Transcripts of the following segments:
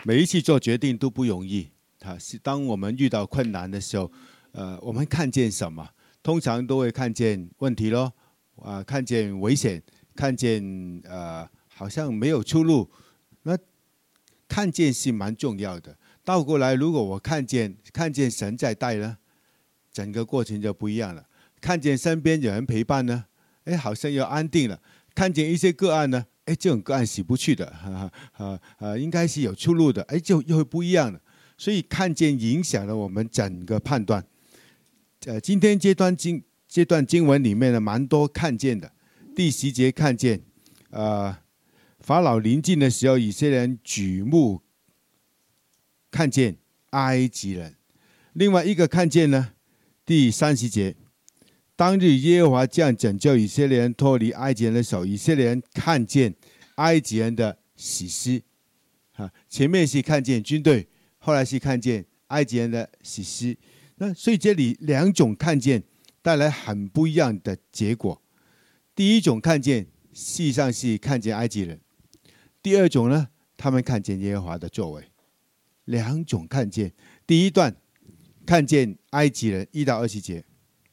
每一次做决定都不容易。当我们遇到困难的时候，我们看见什么？通常都会看见问题咯，看见危险，看见好像没有出路。那看见是蛮重要的。倒过来，如果我看见神在带呢，整个过程就不一样了。看见身边有人陪伴呢，好像又安定了。看见一些个案呢，这种个案洗不去的，应该是有出路的，就又会不一样了。所以看见影响了我们整个判断。今天这段经文里面呢，蛮多看见的。第10节看见，法老临近的时候，以色列人举目看见埃及人。另外一个看见呢，第30节，当日耶和华将拯救以色列人脱离埃及人的手，以色列人看见埃及人的死尸。前面是看见军队，后来是看见埃及人的死尸。那所以这里两种看见带来很不一样的结果。第一种看见事实上是看见埃及人，第二种呢，他们看见耶和华的作为。两种看见。第一段看见埃及人1到20节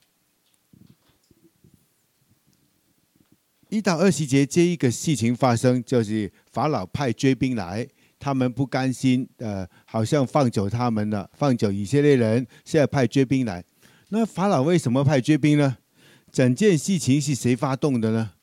，1到20节这一个事情发生，就是法老派追兵来，他们不甘心，好像放走他们了，放走以色列人，现在派追兵来。那法老为什么派追兵呢？整件事情是谁发动的呢？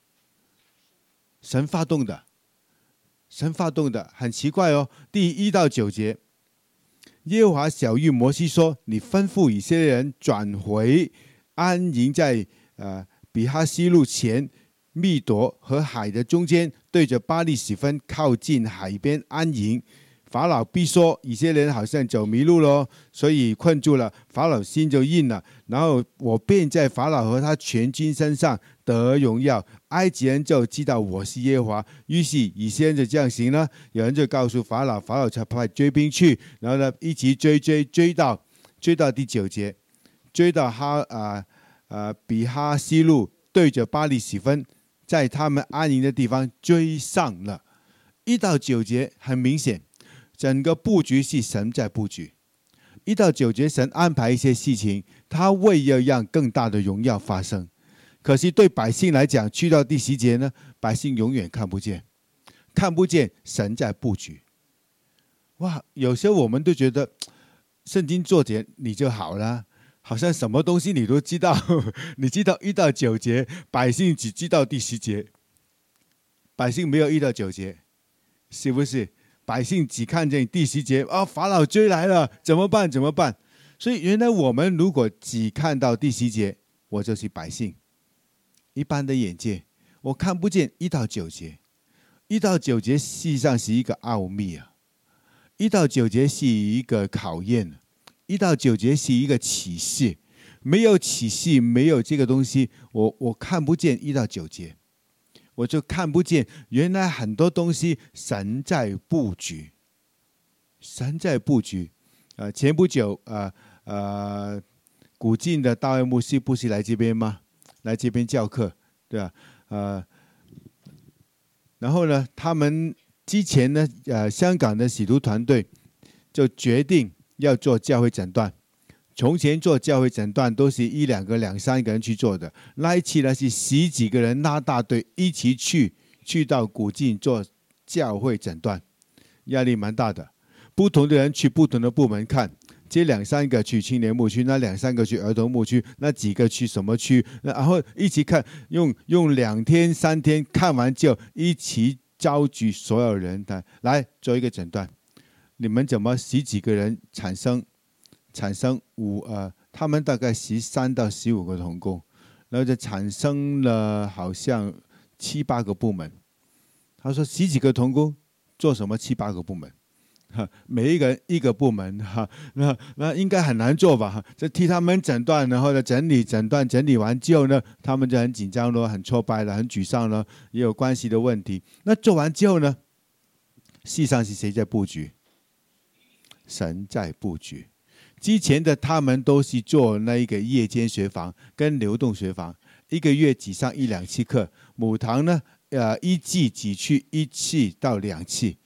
神发动的。神发动的，很奇怪哦。第1到9节，耶和华晓谕摩西说：“你吩咐以色列人转回安营在比哈西路前密朵和海的中间，对着巴力洗分靠近海边安营。法老必说以色列人好像走迷路了，所以困住了。法老心就硬了，然后我便在法老和他全军身上得荣耀，埃及人就知道我是耶和华。于是以色列人就这样行了。有人就告诉法老，法老才派追兵去，然后呢一起追到第9节，追到比哈西路，对着巴力洗分，在他们安营的地方追上了。1到9节很明显，整个布局是神在布局。1到9节，神安排一些事情，他为要让更大的荣耀发生。可是对百姓来讲，去到第10节呢，百姓永远看不见神在布局。哇，有时候我们都觉得圣经做点你就好了，好像什么东西你都知道。你知道1到9节，百姓只知道第10节，百姓没有1到9节，是不是？百姓只看见第10节，法老追来了，怎么办？所以原来我们如果只看到第10节，我就是百姓，一般的眼界，我看不见1到9节。1到9节事实上是一个奥秘啊，1到9节是一个考验，1到9节是一个启示。没有启示，没有这个东西，我看不见1到9节。我就看不见原来很多东西神在布局，前不久古晋的大卫牧师不是来这边吗？来这边教课，对吧？然后呢，他们之前呢，香港的使徒团队就决定要做教会诊断。从前做教会诊断都是1、2个、2、3个人去做的，那一期呢是10几个人拉大队一起去到古晋做教会诊断，压力蛮大的。不同的人去不同的部门看，这2、3个去青年牧区，那2、3个去儿童牧区，那几个去什么区，然后一起看，用2天3天看完就一起召集所有人来做一个诊断。你们怎么10几个人产生他们大概13到15个同工，然后就产生了好像7、8个部门。他说10几个同工做什么7、8个部门？每一个人一个部门，那应该很难做吧？就替他们诊断，然后呢整断，整理完之后呢，他们就很紧张了，很挫败了，很沮丧了，也有关系的问题。那做完之后呢，事实上是谁在布局？神在布局。之前的他们都是做那一个夜间学房跟流动学房，1个月只上1、2次课。母堂呢，1季只去1次到2次。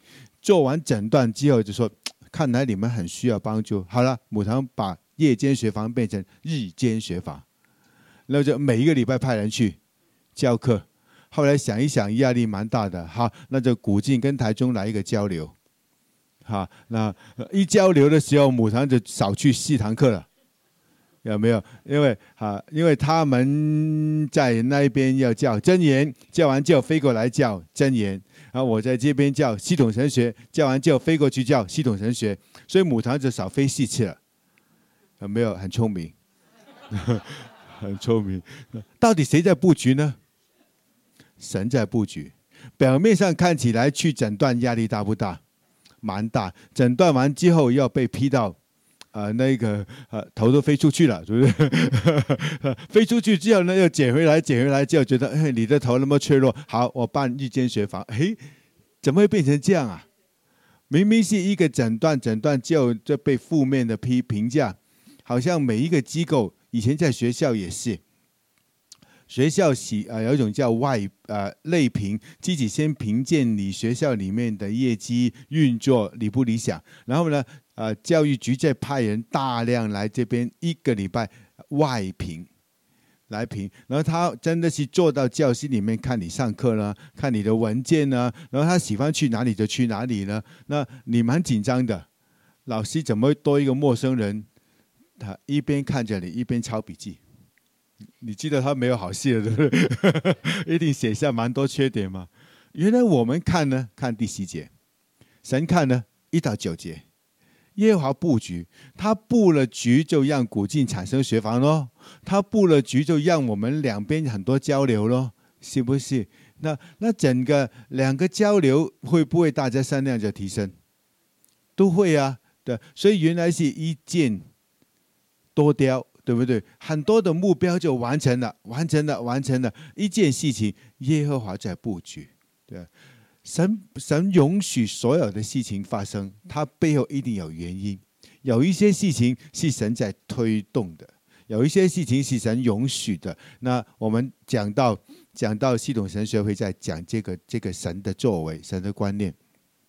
做完整段之后就说，看来你们很需要帮助。好了，母堂把夜间学房变成日间学房，然后就每一个礼拜派人去教课。后来想一想，压力蛮大的，好，那就古晋跟台中来一个交流。好，那一交流的时候，母堂就少去4堂课了。有没有？因为他们在那边要教真言，教完就飞过来教真言，然后我在这边教系统神学，教完就飞过去教系统神学，所以母堂就少飞4次了。有没有？很聪明，很聪明。到底谁在布局呢？神在布局。表面上看起来去诊断压力大不大？蛮大。诊断完之后要被批到。头都飞出去了，是不是？飞出去之后呢，又捡回来之后，觉得你的头那么脆弱，好，我办日间学房。怎么会变成这样啊？明明是一个诊断就被负面的评价，好像每一个机构，以前在学校也是，学校有一种叫类评，自己先评鉴你学校里面的业绩运作理不理想，然后呢？教育局再派人大量来这边1个礼拜外评来评，然后他真的是坐到教室里面看你上课呢，看你的文件呢，然后他喜欢去哪里就去哪里呢。那你蛮紧张的，老师怎么会多一个陌生人？他一边看着你，一边抄笔记。你记得他没有好戏了，对不对？一定写下蛮多缺点嘛。原来我们看呢，看第10节，神看呢1到9节。耶和华布局，他布了局就让古晋产生学房咯，他布了局就让我们两边很多交流咯，是不是？那整个2个交流会不会大家善量就提升？都会啊，对，所以原来是一箭多雕，对不对？很多的目标就完成了，一件事情，耶和华在布局，对。神允许所有的事情发生，它背后一定有原因。有一些事情是神在推动的，有一些事情是神允许的。那我们讲到系统神学会在讲这个神的作为，神的观念，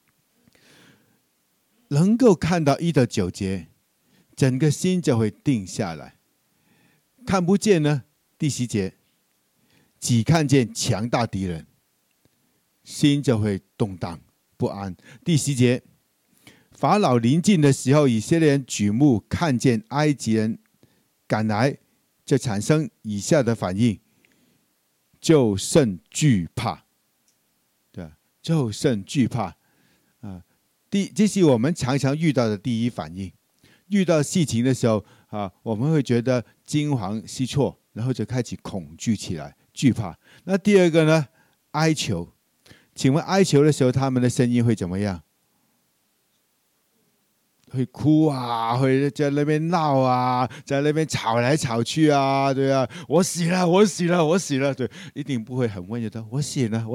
能够看到1到9节，整个心就会定下来。看不见呢，第10节，只看见强大敌人。心就会动荡不安。第10节，法老临近的时候，以色列人举目看见埃及人赶来，就产生以下的反应：就甚惧怕。对，就甚惧怕啊！这是我们常常遇到的第一反应。遇到事情的时候我们会觉得惊惶失措，然后就开始恐惧起来，惧怕。那第2个呢？哀求。请问哀求的时候，他们的声音会怎么样？会哭啊，会在那边闹啊，在那边吵来吵去啊，对啊，我死了，对，一定不会很温柔的，我死了，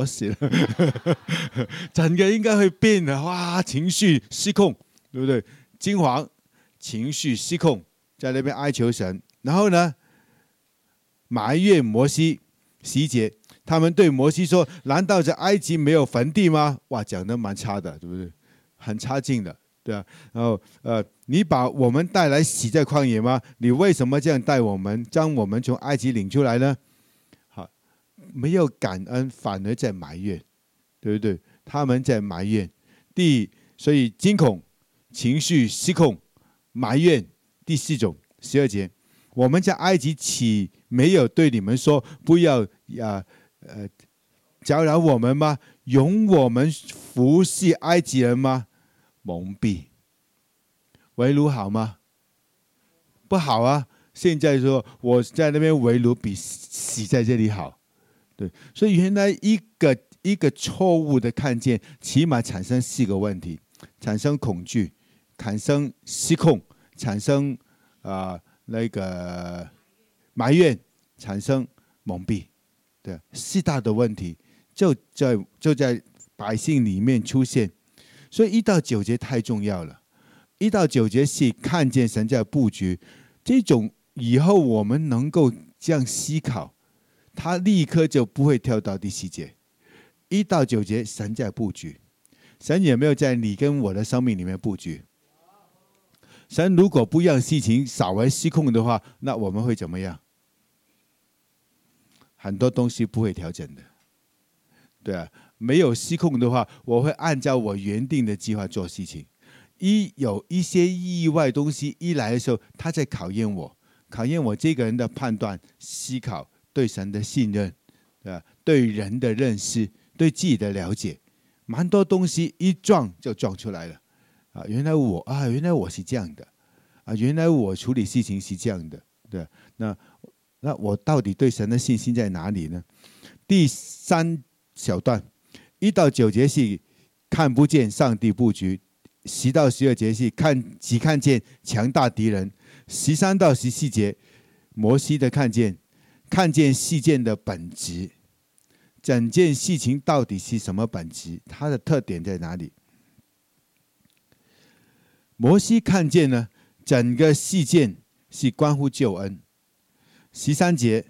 整个应该会变的，哇，情绪失控，对不对？惊惶，情绪失控，在那边哀求神，然后呢，埋怨摩西，11节。他们对摩西说：“难道在埃及没有坟地吗？”哇，讲得蛮差的，对不对？很差劲的，对啊。然后你把我们带来死在旷野吗？你为什么这样带我们，将我们从埃及领出来呢？好，没有感恩，反而在埋怨，对不对？他们在埋怨。所以惊恐、情绪失控、埋怨。第4种，12节，我们在埃及岂没有对你们说，不要搅扰我们吗？容我们服侍埃及人吗？蒙蔽。为奴好吗？不好啊！现在说我在那边为奴比死在这里好，对。所以原来一个错误的看见，起码产生4个问题：产生恐惧，产生失控，产生埋怨，产生蒙蔽。对，4大的问题就在百姓里面出现，所以1到9节太重要了。1到9节是看见神在布局，这种以后我们能够这样思考，他立刻就不会跳到第10节。1到9节神在布局， 神有没有在你跟我的生命里面布局？神如果不让事情稍微失控的话，那我们会怎么样？很多东西不会调整的，对啊，没有失控的话，我会按照我原定的计划做事情。有一些意外东西一来的时候，他在考验我这个人的判断、思考、对神的信任，对吧？对人的认识、对自己的了解，蛮多东西一撞就撞出来了。原来我是这样的，原来我处理事情是这样的，对。那我到底对神的信心在哪里呢？第3小段1到9节是看不见上帝布局，10到12节是只看见强大敌人，13到14节摩西的看见事件的本质，整件事情到底是什么本质，它的特点在哪里？摩西看见呢，整个事件是关乎救恩。13节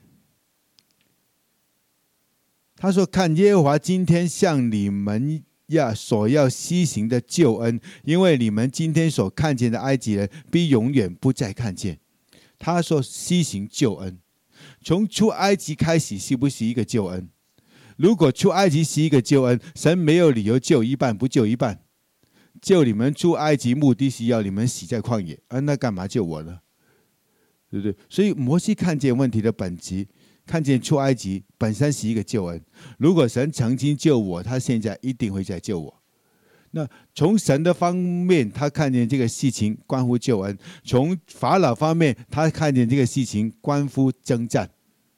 他说，看耶和华今天向你们所要施行的救恩，因为你们今天所看见的埃及人必永远不再看见。他说施行救恩，从出埃及开始是不是一个救恩？如果出埃及是一个救恩，神没有理由救一半不救一半。救你们出埃及目的是要你们死在旷野，那干嘛救我呢？对不对？所以摩西看见问题的本质，看见出埃及本身是一个救恩。如果神曾经救我，他现在一定会再救我。那从神的方面，他看见这个事情关乎救恩；从法老方面，他看见这个事情关乎征战。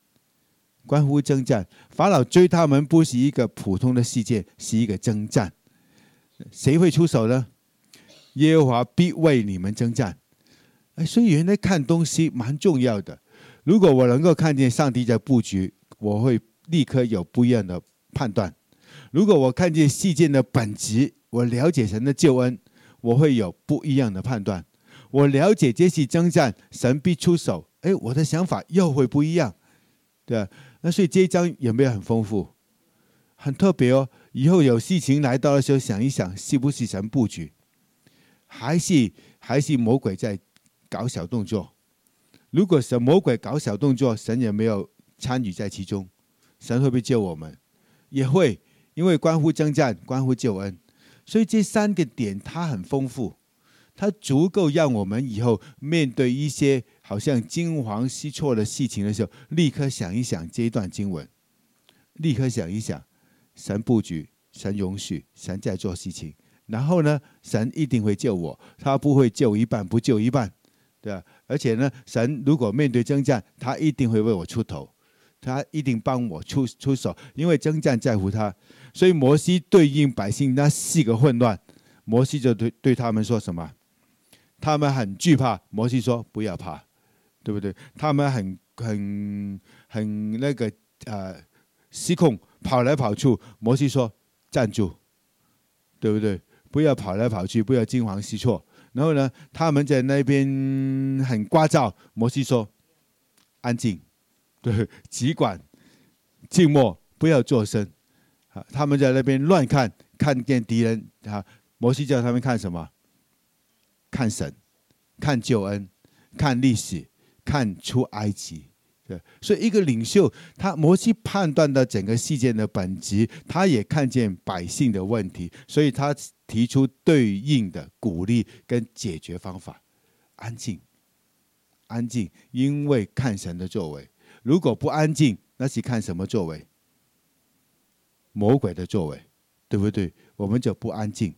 法老追他们不是一个普通的事件，是一个征战。谁会出手呢？耶和华必为你们征战。所以原来看东西蛮重要的。如果我能够看见上帝在布局，我会立刻有不一样的判断。如果我看见事件的本质，我了解神的救恩，我会有不一样的判断。我了解这是征战，神必出手，我的想法又会不一样，对吧？那所以这一章有没有很丰富？很特别哦。以后有事情来到的时候，想一想，是不是神布局，还是魔鬼在搞小动作？如果是魔鬼搞小动作，神也没有参与在其中，神会不会救我们？也会，因为关乎征战，关乎救恩。所以这3个点它很丰富，它足够让我们以后面对一些好像惊惶失措的事情的时候，立刻想一想这一段经文，立刻想一想神布局，神容许，神在做事情。然后呢，神一定会救我，他不会救一半不救一半，对吧？而且呢，神如果面对征战，他一定会为我出头，他一定帮我出手，因为征战在乎他。所以摩西对应百姓那4个混乱，摩西就对他们说什么？他们很惧怕，摩西说不要怕，对不对？他们很那个失控，跑来跑去，摩西说站住，对不对？不要跑来跑去，不要惊慌失措。然后呢，他们在那边很聒噪，摩西说安静，对，只管静默，不要作声。他们在那边乱看见敌人，摩西叫他们看什么？看神，看救恩，看历史，看出埃及。所以一个领袖，摩西判断到整个事件的本质，他也看见百姓的问题，所以他提出对应的鼓励跟解决方法。安静，安静，因为看神的作为。如果不安静，那是看什么作为？魔鬼的作为，对不对？我们就不安静。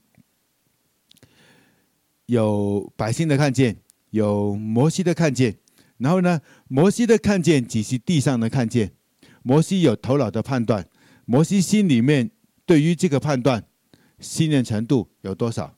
有百姓的看见，有摩西的看见。然后呢，摩西的看见只是地上的看见，摩西有头脑的判断，摩西心里面对于这个判断信任程度有多少？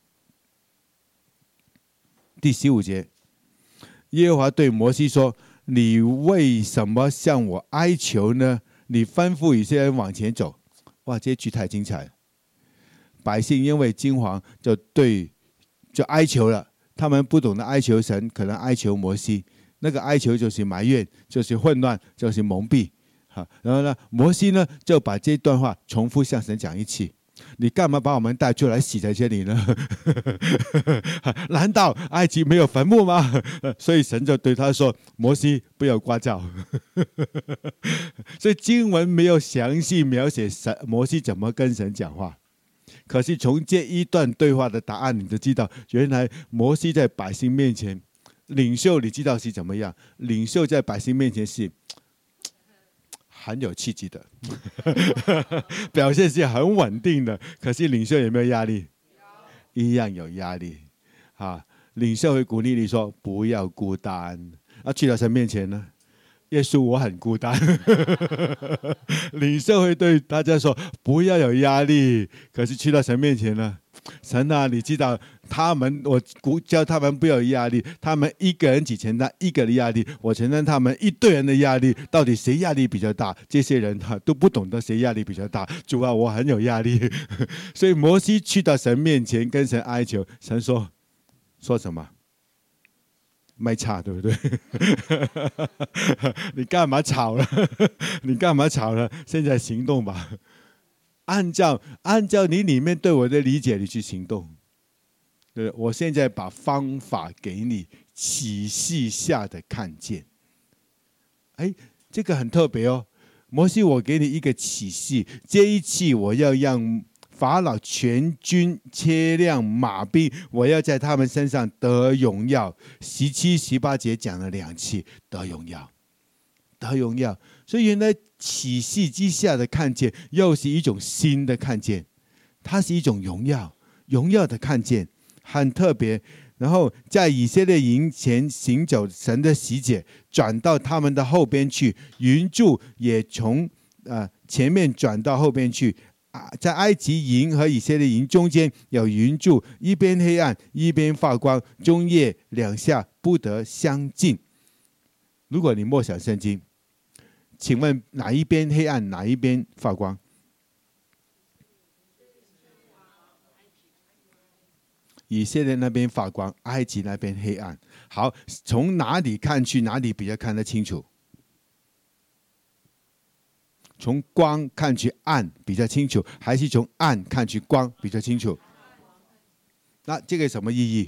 第15节，耶和华对摩西说：“你为什么向我哀求呢？你吩咐以色列人往前走。”哇，这句太精彩了！百姓因为惊惶，就哀求了。他们不懂得哀求神，可能哀求摩西。那个哀求就是埋怨，就是混乱，就是蒙蔽。然后呢，摩西呢就把这段话重复向神讲一次。 你干嘛把我们带出来死在这里呢？难道埃及没有坟墓吗？所以神就对他说：摩西不要聒噪。所以经文没有详细描写摩西怎么跟神讲话，可是从这一段对话的答案，你就知道原来摩西在百姓面前领袖，你知道是怎么样？领袖在百姓面前是很有气质的，表现是很稳定的。可是领袖有没有压力？一样有压力啊！领袖会鼓励你说不要孤单。去到神面前呢，耶稣我很孤单。领袖会对大家说不要有压力，可是去到神面前呢，神啊，你知道他们，我叫他们不要有压力，他们一个人只承担一个的压力，我承担他们一堆人的压力，到底谁压力比较大？这些人都不懂得谁压力比较大。主啊，我很有压力。所以摩西去到神面前跟神哀求，神说什么？卖差，对不对？你干嘛吵了？你干嘛吵了？现在行动吧，按照你里面对我的理解，你去行动。对，我现在把方法给你，启示下的看见。这个很特别哦。摩西，我给你一个启示，这一次我要让法老全军车辆马兵，我要在他们身上得荣耀。17、18节讲了2次得荣耀，得荣耀。所以原来启示之下的看见，又是一种新的看见，它是一种荣耀的看见，很特别。然后在以色列营前行走，神的使者转到他们的后边去，云柱也从前面转到后边去。在埃及营和以色列营中间有云柱，一边黑暗一边发光，中夜两下不得相近。如果你默想圣经，请问哪一边黑暗，哪一边发光？以色列那边发光，埃及那边黑暗。好，从哪里看去，哪里比较看得清楚？从光看去暗比较清楚，还是从暗看去光比较清楚？那这个什么意义？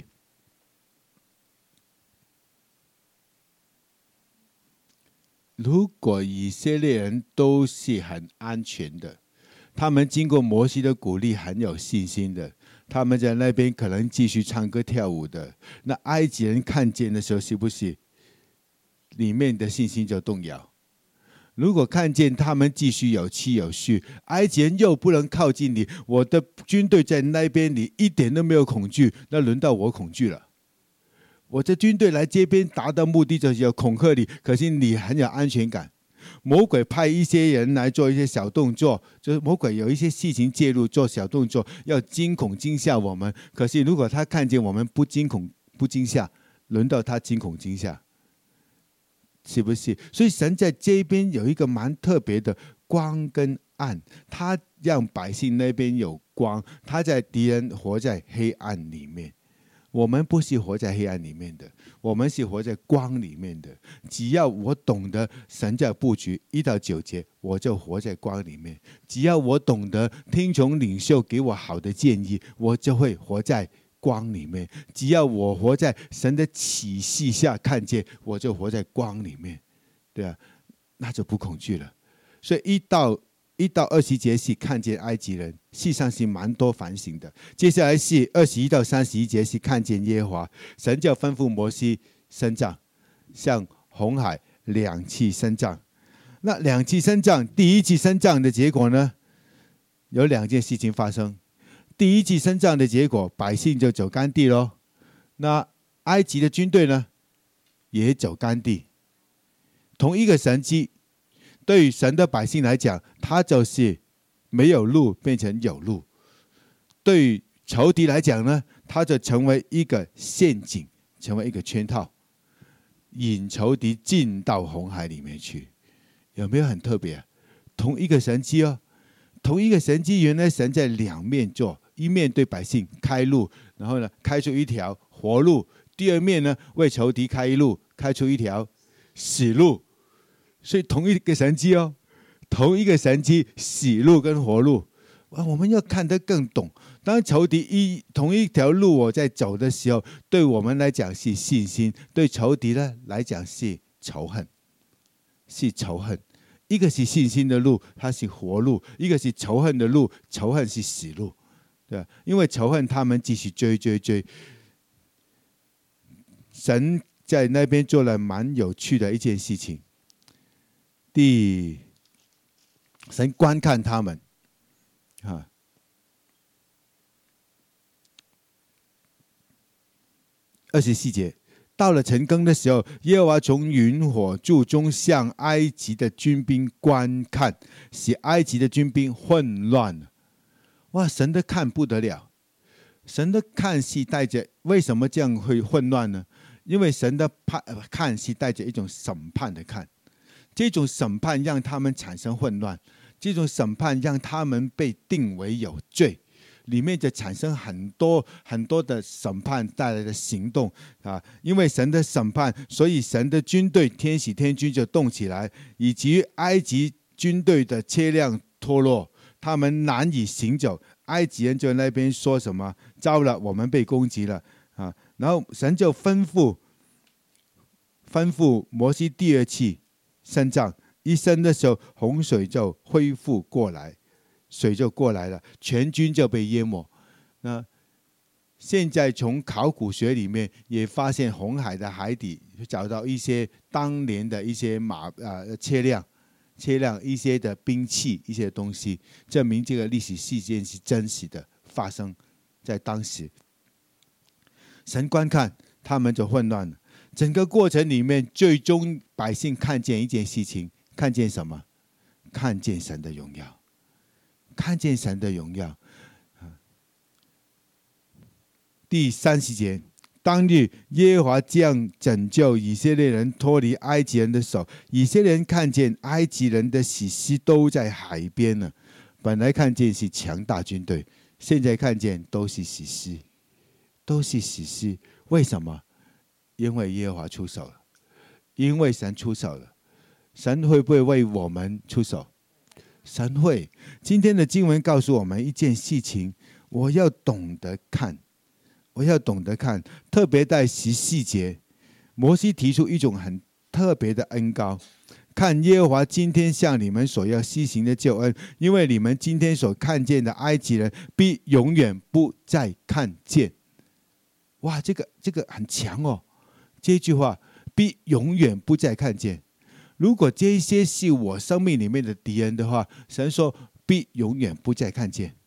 如果以色列人都是很安全的，他们经过摩西的鼓励，很有信心的，他们在那边可能继续唱歌跳舞的，那埃及人看见的时候，是不是里面的信心就动摇？如果看见他们继续有气有序，埃及人又不能靠近你，我的军队在那边，你一点都没有恐惧，那轮到我恐惧了。我的军队来这边达到目的就是要恐吓你，可是你很有安全感。魔鬼派一些人来做一些小动作，就是魔鬼有一些事情介入做小动作，要惊恐惊吓我们。可是如果他看见我们不惊恐不惊吓，轮到他惊恐惊吓。是不是？所以神在这边有一个蛮特别的光跟暗，他让百姓那边有光，他在敌人活在黑暗里面。我们不是活在黑暗里面的，我们是活在光里面的。只要我懂得神在布局1到9节，我就活在光里面。只要我懂得听从领袖给我好的建议，我就会活在光里面。只要我活在神的启示下看见，我就活在光里面，对啊，那就不恐惧了。所以1到20节是看见埃及人，事实上是蛮多反省的。接下来是21到31节是看见耶和华，神就吩咐摩西伸杖，向红海2次伸杖。那2次伸杖，第一次伸杖的结果呢，有2件事情发生。第一次伸杖的结果，百姓就走干地咯。那埃及的军队呢，也走干地。同一个神迹，对于神的百姓来讲，他就是没有路变成有路；对于仇敌来讲呢，他就成为一个陷阱，成为一个圈套，引仇敌进到红海里面去。有没有很特别？同一个神迹哦，同一个神迹，原来神在2面做，一面对百姓开路，然后呢开出一条活路；第二面呢为仇敌开路，开出一条死路。所以同一个神迹哦，同一个神迹，死路跟活路。 我们要看得更懂。当仇敌同一条路我在走的时候，对我们来讲是信心，对仇敌呢来讲是仇恨，是仇恨。一个是信心的路，它是活路；一个是仇恨的路，仇恨是死路。对，因为仇恨他们继续追。神在那边做了蛮有趣的一件事情。神观看他们，24节，到了晨更的时候，耶和华从云火柱中向埃及的军兵观看，使埃及的军兵混乱了。哇，神的看不得了，神的看是带着，为什么这样会混乱呢？因为神的看是带着一种审判的看，这种审判让他们产生混乱，这种审判让他们被定为有罪，里面就产生很多的审判带来的行动啊！因为神的审判，所以神的军队天使天军就动起来，以及埃及军队的车辆脱落，他们难以行走。埃及人就在那边说什么：糟了，我们被攻击了啊！然后神就吩咐摩西第二次伸杖，一伸的时候，洪水就恢复过来，水就过来了，全军就被淹没。那现在从考古学里面也发现，红海的海底找到一些当年的一些车辆一些的兵器一些东西，证明这个历史事件是真实的发生在当时。神观看他们就混乱了。整个过程里面，最终百姓看见一件事情，看见什么？看见神的荣耀，看见神的荣耀。第30节，当日耶和华这样拯救以色列人脱离埃及人的手，以色列人看见埃及人的死尸都在海边了。本来看见是强大军队，现在看见都是死尸，都是死尸。为什么？因为耶和华出手了，因为神出手了。神会不会为我们出手？神会。今天的经文告诉我们一件事情，我要懂得看，我要懂得看。特别在14节，摩西提出一种很特别的恩膏，看耶和华今天向你们所要施行的救恩，因为你们今天所看见的埃及人，必永远不再看见。哇，这个很强哦。这句话必永远不再看见。如果这些是我生命里面的敌人的话，神说必永远不再看见。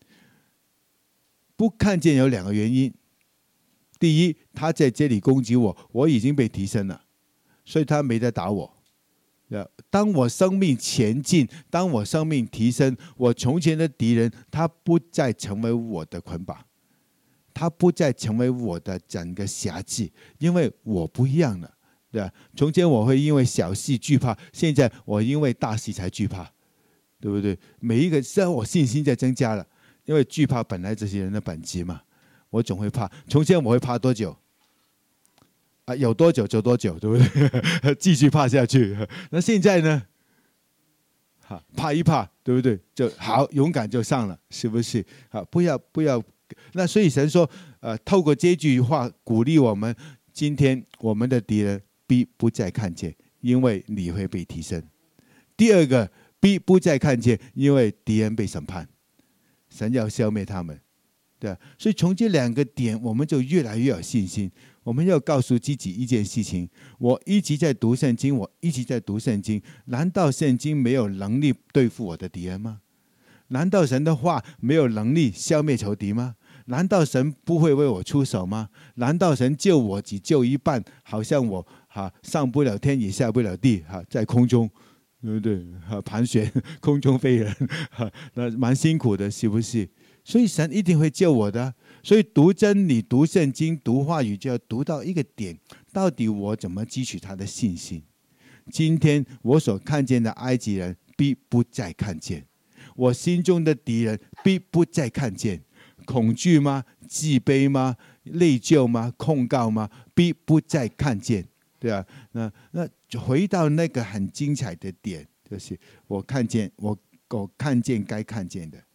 不看见有2个原因。第一，他在这里攻击我，我已经被提升了，所以他没得打我。当我生命前进，当我生命提升，我从前的敌人他不再成为我的捆绑，他不再成为我的整个辖制，因为我不一样了，对吧？从前我会因为小事惧怕，现在我因为大事才惧怕，对不对？每一个虽然我信心在增加了，因为惧怕本来这些人的本质嘛，我总会怕。从前我会怕多久？有多久就多久，对不对？继续怕下去。那现在呢？怕一怕，对不对？就好，勇敢就上了，是不是？不要。那所以神说，透过这句话鼓励我们，今天我们的敌人必不再看见，因为你会被提升。第二个，必不再看见，因为敌人被审判，神要消灭他们。对啊，所以从这2个点，我们就越来越有信心。我们要告诉自己一件事情：我一直在读圣经，我一直在读圣经。难道圣经没有能力对付我的敌人吗？难道神的话没有能力消灭仇敌吗？难道神不会为我出手吗？难道神救我只救一半，好像我上不了天也下不了地，在空中，对不对？盘旋空中飞人，那蛮辛苦的，是不是？所以神一定会救我的。所以读真理、读圣经、读话语，就要读到一个点，到底我怎么汲取他的信心？今天我所看见的埃及人必不再看见，我心中的敌人必不再看见。恐惧吗？自卑吗？内疚吗？控告吗？必不再看见，对啊。那回到那个很精彩的点，就是我看见该看见的，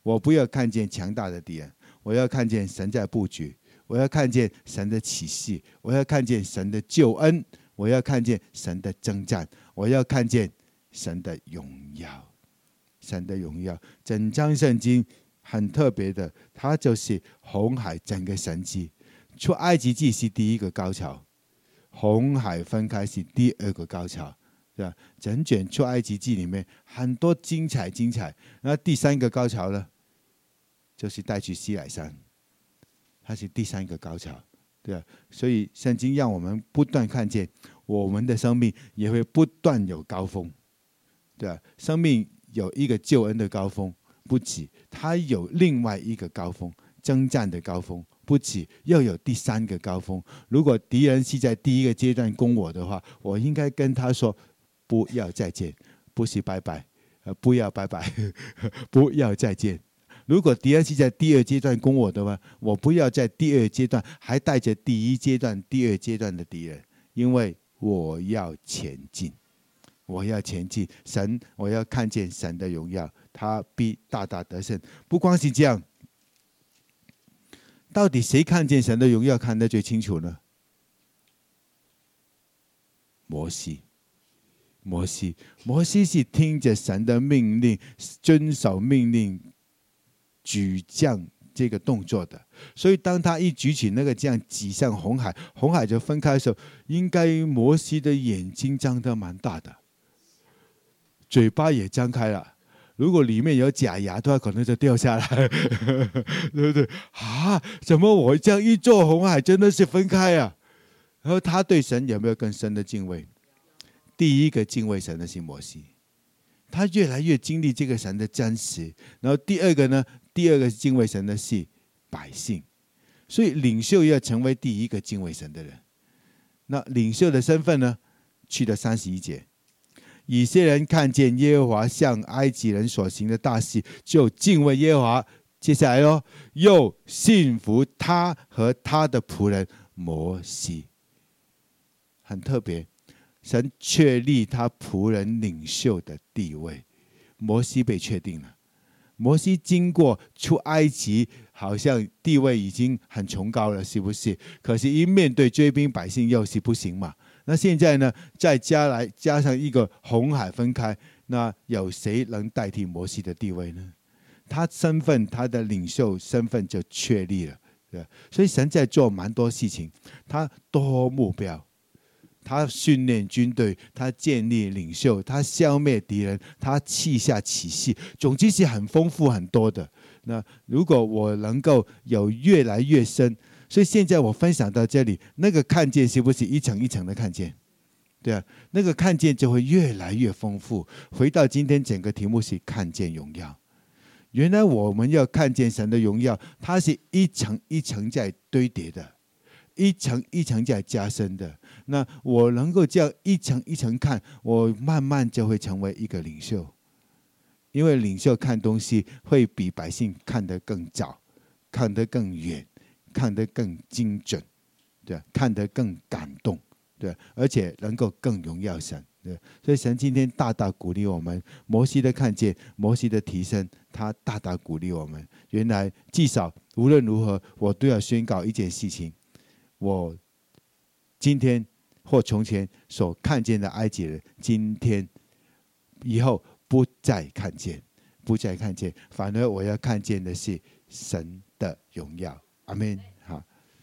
我不要看见强大的敌人，我要看见神在布局，我要看见神的启示，我要看见神的救恩，我要看见神的征战，我要看见神的荣耀。神的荣耀，整章圣经很特别的，它就是红海整个神迹。出埃及记是第一个高潮，红海分开是第二个高潮，对吧？整卷出埃及记里面很多精彩。那第三个高潮呢，就是带去西乃山，它是第三个高潮，对吧？所以圣经让我们不断看见，我们的生命也会不断有高峰，对吧？生命有一个救恩的高峰不止，它有另外一个高峰，征战的高峰不止，又有第三个高峰。如果敌人是在第一个阶段攻我的话，我应该跟他说不要再见，不是拜拜，不要拜拜，不要再见。如果敌人是在第二阶段攻我的话，我不要在第二阶段还带着第一阶段、第二阶段的敌人，因为我要前进。我要前进，神，我要看见神的荣耀，他必大大得胜。不光是这样，到底谁看见神的荣耀看得最清楚呢？摩西是听着神的命令，遵守命令，举杖这个动作的。所以当他一举起那个杖挤向红海，红海就分开的时候，应该摩西的眼睛张得蛮大的，嘴巴也张开了，如果里面有假牙的话，可能就掉下来，对不对？怎么我这样一做，红海真的是分开啊？然后他对神有没有更深的敬畏？第一个敬畏神的是摩西，他越来越经历这个神的真实。然后第二个呢？第二个敬畏神的是百姓，所以领袖要成为第一个敬畏神的人。那领袖的身份呢？去了31节。以色列人看见耶和华向埃及人所行的大事，就敬畏耶和华。接下来又信服他和他的仆人摩西。很特别，神确立他仆人领袖的地位，摩西被确定了。摩西经过出埃及，好像地位已经很崇高了，是不是？可是，一面对追兵百姓，又是不行嘛。那现在呢？再加上一个红海分开，那有谁能代替摩西的地位呢？他身份，他的领袖身份就确立了，对。所以神在做蛮多事情，他多目标，他训练军队，他建立领袖，他消灭敌人，他赐下启示，总之是很丰富很多的。那如果我能够有越来越深。所以现在我分享到这里，那个看见是不是一层一层的看见？对啊，那个看见就会越来越丰富。回到今天整个题目是看见荣耀。原来我们要看见神的荣耀，它是一层一层在堆叠的，一层一层在加深的。那我能够这样一层一层看，我慢慢就会成为一个领袖。因为领袖看东西会比百姓看得更早，看得更远，看得更精准，对，看得更感动，对，而且能够更荣耀神，对。所以神今天大大鼓励我们，摩西的看见，摩西的提升，他大大鼓励我们。原来至少无论如何，我都要宣告一件事情：我今天或从前所看见的埃及人，今天以后不再看见，不再看见，反而我要看见的是神的荣耀。阿们。